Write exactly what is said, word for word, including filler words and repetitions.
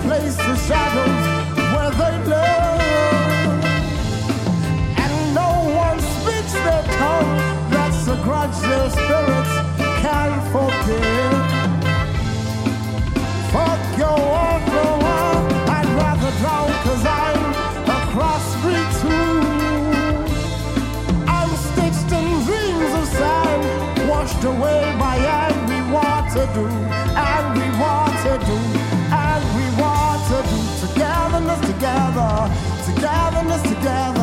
place the shadows where they love. And no one speaks their tongue, that's a grudge their spirits can't forgive. Fuck your war, go on, I'd rather drown, cause I'm across street too. I'm stitched in dreams of sand, washed away by angry water do, angry water do, angry water do. Togetherness together, togetherness together.